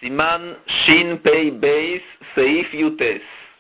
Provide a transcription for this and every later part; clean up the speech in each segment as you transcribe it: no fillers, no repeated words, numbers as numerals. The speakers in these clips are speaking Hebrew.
סימן שין פי בייס סעיף יוטס.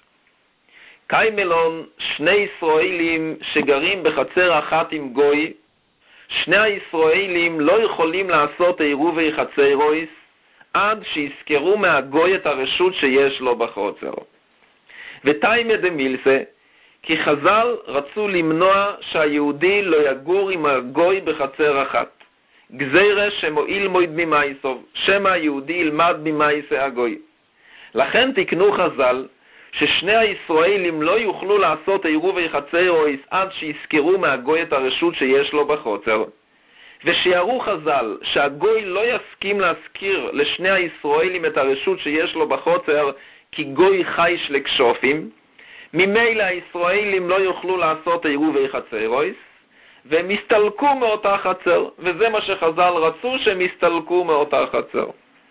קיימלון שני ישראלים שגרים בחצר אחת עם גוי, שני הישראלים לא יכולים לעשות עירובי חצרויס עד שיזכרו מהגוי את הרשות שיש לו בחוצר. ותיימא דמילסה, כי חז"ל רצו למנוע שהיהודי לא יגור עם הגוי בחצר אחת. גזירה שמועיל מויד ממייסוב, שמא היהודי ילמד ממייסה הגוי. לכן תקנו חז"ל ששני הישראלים לא יוכלו לעשות עירובי חצרויס עד שיזכרו מהגוי את הרשות שיש לו בחוצר. ושיראו חז"ל שהגוי לא יסכים להזכיר לשני הישראלים את הרשות שיש לו בחוצר כי גוי חייש לקשופים, ממילא הישראלים לא יוכלו לעשות עירובי חצרויס, והם הסתלקו מאותה חצר, וזה מה שחז"ל רצו, שהם הסתלקו מאותה חצר.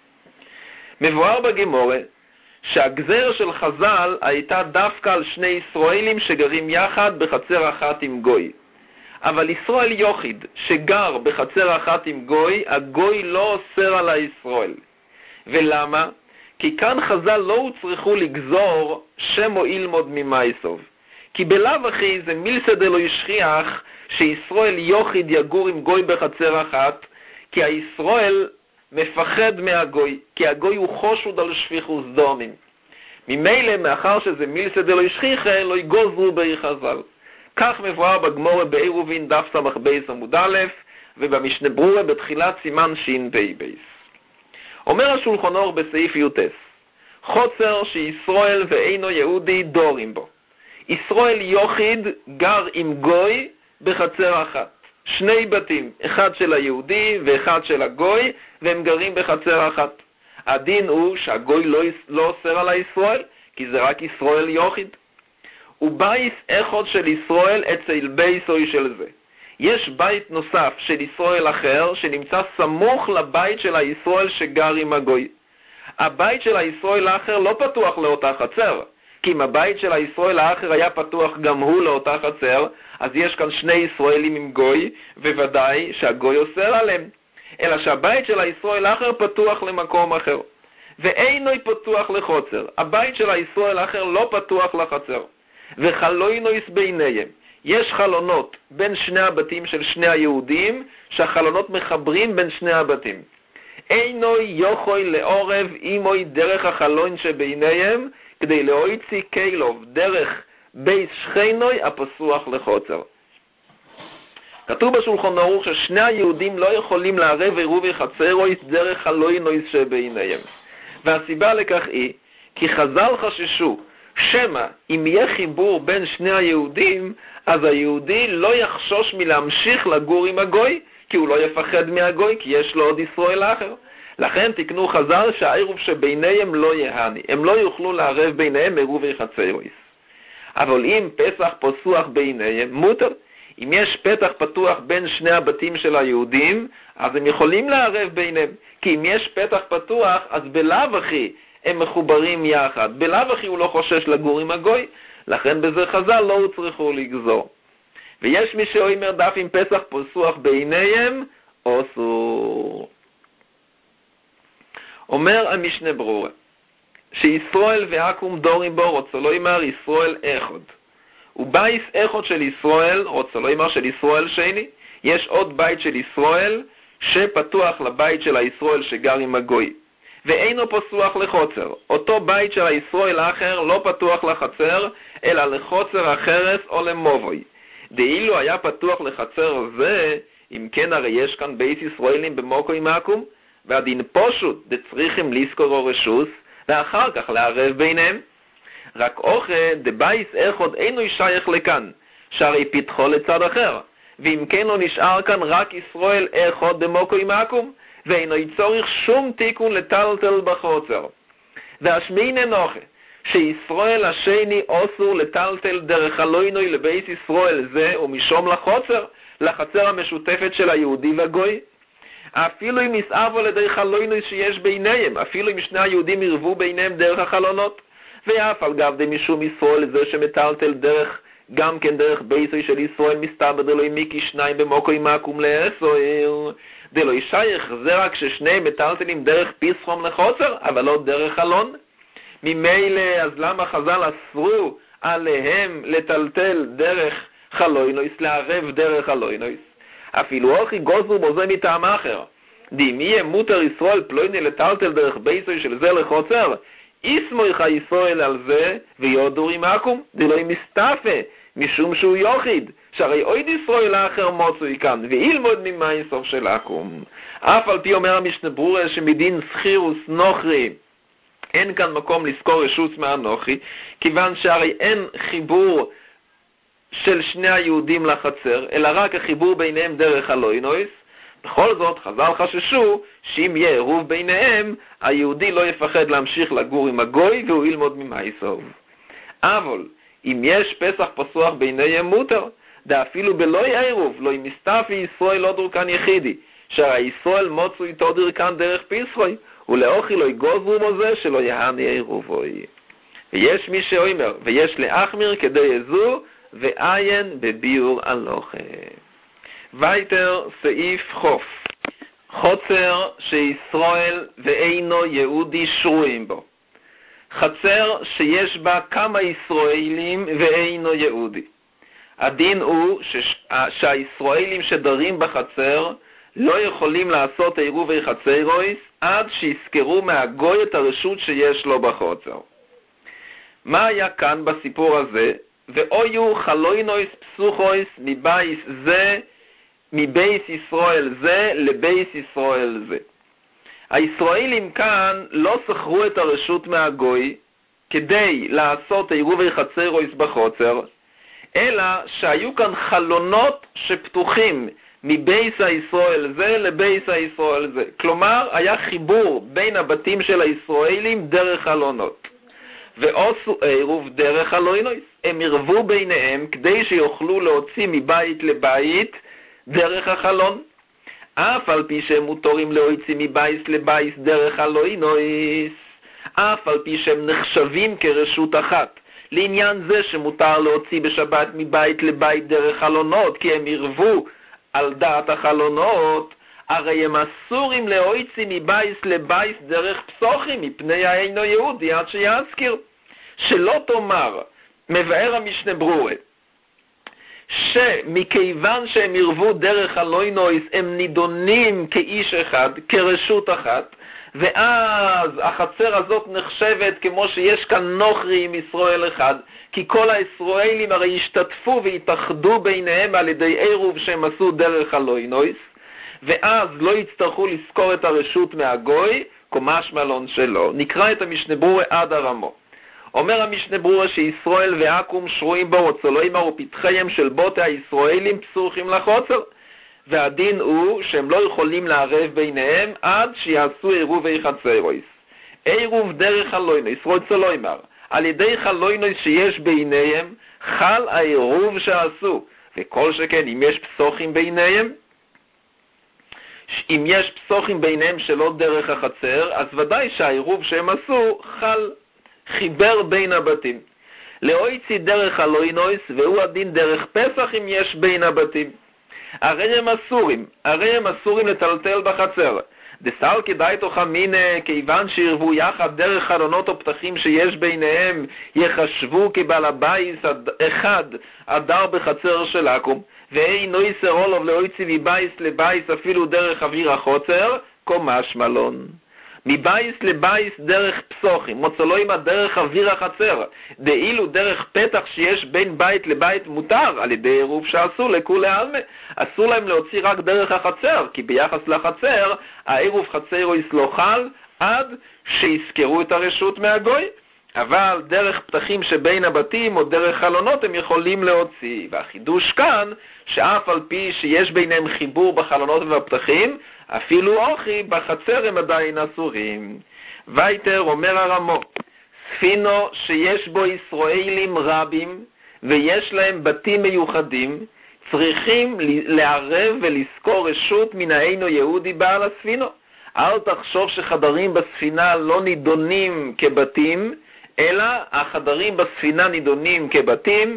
מבואר בגמורה שהגזר של חז"ל הייתה דווקא על שני ישראלים שגרים יחד בחצר אחת עם גוי. אבל ישראל יוחיד שגר בחצר אחת עם גוי, הגוי לא אוסר על הישראל. ולמה? כי כאן חז"ל לא הוצרכו לגזור שמו ילמוד ממייסוב. כי בלאו הכי זה מילסא דלא ישכיח שישראל יוחיד יגור עם גוי בחצר אחת, כי הישראל מפחד מהגוי, כי הגוי הוא חושוד על שפיכוס דמים. ממילא מאחר שזה מילסא דלא ישכיח לא יגוזרו בי חז"ל. כך מבואר בגמורה בעירובין דף סמך בייס עמוד א' ובמשנה ברורה בתחילת סימן שין פי בייס. אומר השולחן אור בסעיף יוטס, חוצר שישראל ואינו יהודי דורים בו. ישראל יוחיד גר עם גוי בחצר אחת. שני בתים, אחד של היהודי ואחד של הגוי, והם גרים בחצר אחת. הדין הוא שהגוי לא אוסר על הישראל, כי זה רק ישראל יוחיד. ובייס אחד של ישראל אצל בייסוי של זה. יש בית נוסף של ישראל אחר שנמצא סמוך לבית של הישראל שגר עם הגוי. הבית של הישראל האחר לא פתוח לאותה חצר, כי אם הבית של הישראל האחר היה פתוח גם הוא לאותה חצר, אז יש כאן שני ישראלים עם גוי, וודאי שהגוי אוסר עליהם. אלא שהבית של הישראל האחר פתוח למקום אחר. ואינו פתוח לחוצר. הבית של הישראל האחר לא פתוח לחצר. וחלוינויס ביניהם. יש חלונות בין שני הבתים של שני היהודים, שהחלונות מחברים בין שני הבתים. אינו יוכוי לעורב אימוי דרך החלון שביניהם, כדי להויצי קילוב דרך בית שכנוי הפסוח לחוצר. כתוב בשולחן ערוך ששני היהודים לא יכולים לערב עירובי חצרויס דרך חלוינויס שביניהם. והסיבה לכך היא, כי חז"ל חששו, שמא אם יהיה חיבור בין שני היהודים, אז היהודי לא יחשוש מלהמשיך לגור עם הגוי, כי הוא לא יפחד מהגוי, כי יש לו עוד ישראל אחר. לכן תקנו חז"ל שהעירוב שביניהם לא יהני, הם לא יוכלו לערב ביניהם עירובי חצרויס. אבל אם פסח פסוח ביניהם, מותר. אם יש פתח פתוח בין שני הבתים של היהודים, אז הם יכולים לערב ביניהם. כי אם יש פתח פתוח, אז בלאו הכי הם מחוברים יחד. בלאו הכי הוא לא חושש לגור עם הגוי, לכן בזה חז"ל לא הוצרכו לגזור. ויש מי שאומר דף עם פסח פסוח ביניהם, אסור. אומר המשנה ברורה, שישראל ועקום דורים בו רוצה לא אמר ישראל אחד. ובייס אחד של ישראל, רוצה לא אמר של ישראל שני, יש עוד בית של ישראל שפתוח לבית של הישראל שגר עם הגוי. ואינו פסוח לחוצר. אותו בית של הישראל האחר לא פתוח לחצר, אלא לחוצר אחרת או למובוי. דאילו היה פתוח לחצר זה, אם כן הרי יש כאן בית ישראלים במוקו עם עקום, והדין פשוט דצריכים לזכור רשוס, ואחר כך לערב ביניהם. רק אוכל דבייס אחד אינו שייך לכאן, שהרי פתחו לצד אחר, ואם כן לא נשאר כאן רק ישראל אחד במוקו עם עקום, ואינו צורך שום תיקון לטלטל בחוצר. והשמיני נוחה, שישראל השני אסור לטלטל דרך הלוינוי לבית ישראל זה, ומשום לחוצר, לחצר המשותפת של היהודי והגוי. אפילו אם יסעבו לידי חלוינוי שיש ביניהם, אפילו אם שני היהודים ירבו ביניהם דרך החלונות, ואף על גב דמשום ישראל זה שמטלטל דרך, גם כן דרך בייסוי של ישראל מסתבר דלוי מיקי שניים במוקו עם עקום לעשר, דלא ישייך, זה רק ששניהם מטלטלים דרך פיסחום לחוצר, אבל לא דרך חלון. ממילא, אז למה חז"ל אסרו עליהם לטלטל דרך חלוינויס, לערב דרך חלוינויס? אפילו אוכי גוזרו בו זה מטעם אחר. דים יהיה מותר ישראל פלויני לטלטל דרך בייסוי של זה לחוצר, יסמוך ישראל על זה ויודור עם עקום, דלא מסתפה, משום שהוא יוחיד, שהרי עוד ישראל האחר מוצוי כאן, ואילמוד ממאי סוף של עקום. אף על פי אומר המשנה ברורה שמדין סחירוס נוכרי, אין כאן מקום לזכור רשות מהנוכרי, כיוון שהרי אין חיבור של שני היהודים לחצר, אלא רק החיבור ביניהם דרך הלוינויס. בכל זאת, חז"ל חששו שאם יהיה עירוב ביניהם, היהודי לא יפחד להמשיך לגור עם הגוי והוא ילמוד ממאיסוב. אבל אם יש פסח פסוח ביניהם מותר, אפילו בלא עירוב, לא מסתפי ישראל לא דרכן יחידי, שהרי ישראל מוצוי תודר כאן דרך פיסחוי, ולאוכי לא יגוזרו מזה שלא יהני עירובוי. ויש מי שאומר, ויש להחמיר כדי יזו, ועיין בביור הלוכה. וייטר סעיף חוף. חוצר שישראל ואינו יהודי שרויים בו. חצר שיש בה כמה ישראלים ואינו יהודי. הדין הוא שהישראלים שדרים בחצר לא יכולים לעשות עירובי חצרויס עד שיזכרו מהגוי את הרשות שיש לו בחוצר. מה היה כאן בסיפור הזה? ואויו חלוינויס פסוחויס מבייס זה, מבייס ישראל זה לבייס ישראל זה. הישראלים כאן לא שכרו את הרשות מהגוי כדי לעשות עירובי חצרויס בחוצר, אלא שהיו כאן חלונות שפתוחים מבייס הישראל זה לבייס הישראל זה. כלומר, היה חיבור בין הבתים של הישראלים דרך חלונות. ועשו עירוב דרך הלוינויס. הם ערבו ביניהם כדי שיוכלו להוציא מבית לבית דרך החלון. אף על פי שהם מותרים להוציא מבית לבית דרך הלוינויס, אף על פי שהם נחשבים כרשות אחת, לעניין זה שמותר להוציא בשבת מבית לבית דרך חלונות, כי הם ערבו על דעת החלונות, הרי הם אסורים להוציא מבית לבית דרך פסוחים, מפני האינו יהודי עד שיזכיר. שלא תאמר, מבאר המשנה ברורה, שמכיוון שהם ערבו דרך הלוינויס, הם נידונים כאיש אחד, כרשות אחת, ואז החצר הזאת נחשבת כמו שיש כאן נוכרי עם ישראל אחד, כי כל הישראלים הרי השתתפו והתאחדו ביניהם על ידי עירוב שהם עשו דרך הלוינויס, ואז לא יצטרכו לזכור את הרשות מהגוי, קומש מלון שלו. נקרא את המשנה ברורה עד הרמו. אומר המשנה ברורה שישראל ועקום שרויים בו וצלוימר ופתחיהם של בוטי הישראלים פסוחים לחוצר, והדין הוא שהם לא יכולים לערב ביניהם עד שיעשו עירובי חצרויס. עירוב דרך הלוינויס, רוצלוימר, על ידי חלוינויס שיש ביניהם, חל העירוב שעשו, וכל שכן אם יש פסוחים ביניהם, אם יש פסוחים ביניהם שלא דרך החצר, אז ודאי שהעירוב שהם עשו חל חיבר בין הבתים. להוציא דרך הלוינויס, והוא הדין דרך פסח אם יש בין הבתים. הרי הם אסורים לטלטל בחצר. דסל כדאי תוך המינה, כיוון שירבו יחד דרך חלונות או פתחים שיש ביניהם, יחשבו כבעל הבייס אחד הדר בחצר של עקום, ואינו יסר אולוב להוציא מבייס לבייס אפילו דרך אוויר החוצר, קומש מלון. מבייס לבייס דרך פסוחים, מוצלוים דרך אוויר החצר, דאילו דרך פתח שיש בין בית לבית מותר, על ידי עירוב שעשו לכולי עלמא. אסור להם להוציא רק דרך החצר, כי ביחס לחצר, העירוב חצרויס לא חל, עד שיזכרו את הרשות מהגוי. אבל דרך פתחים שבין הבתים או דרך חלונות הם יכולים להוציא. והחידוש כאן, שאף על פי שיש ביניהם חיבור בחלונות ובפתחים, אפילו אוכי בחצר הם עדיין אסורים. וייטר אומר הרמו, ספינו שיש בו ישראלים רבים ויש להם בתים מיוחדים, צריכים לערב ולזכור רשות מן האינו יהודי בעל הספינו. אל תחשוב שחדרים בספינה לא נידונים כבתים, אלא החדרים בספינה נידונים כבתים,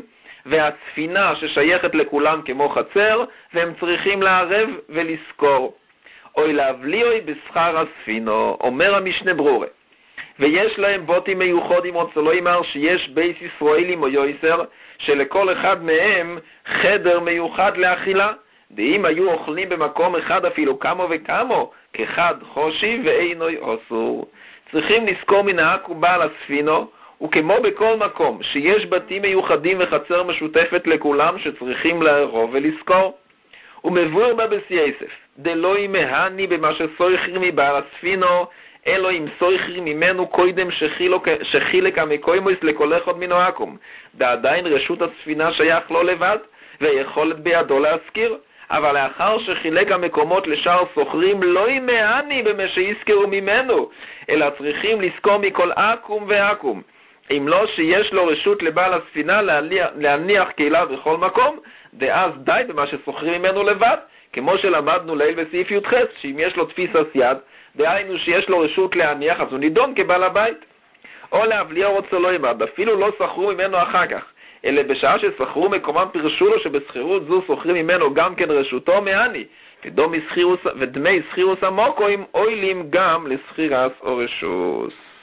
והספינה ששייכת לכולם כמו חצר, והם צריכים לערב ולזכור. אוי להבליאוי בשכר הספינו, אומר המשנה ברורה. ויש להם בוטים מיוחדים, רוצה לא אמר שיש בייס ישראלים או יויסר, שלכל אחד מהם חדר מיוחד לאכילה. ואם היו אוכלים במקום אחד אפילו כמו וכמו, כחד חושי ואינוי אוסור. צריכים לזכור מן העכו"ם בעל הספינו, וכמו בכל מקום שיש בתים מיוחדים וחצר משותפת לכולם שצריכים לערוב ולזכור. ומבואר בה בסייסף, דלא ימהני במה שסויכר מבעל הספינו, אלו אם סויכר ממנו קודם שחילק המקוימוס לכל אחד מן העכו"ם. ועדיין רשות הספינה שייך לו לבד, ויכולת בידו להזכיר. אבל לאחר שחילק המקומות לשאר סוחרים, לא ימהני במה שיזכרו ממנו, אלא צריכים לזכור מכל עכו"ם ועכו"ם. אם לא שיש לו רשות לבעל הספינה להניח קהילה בכל מקום, ואז די במה שסוחרים ממנו לבד, כמו שלמדנו לעיל בסעיף י"ח, שאם יש לו תפיסת יד, דהיינו שיש לו רשות להניח, אז הוא נידון כבעל הבית. או להבליע רוצה לא ימד, אפילו לא סחרו ממנו אחר כך, אלא בשעה שסחרו מקומם פירשו לו שבסחירות זו סוחרים ממנו גם כן רשותו מהני, ודמי סחירוס המוקוים אוילים גם לסחירס או רשוס.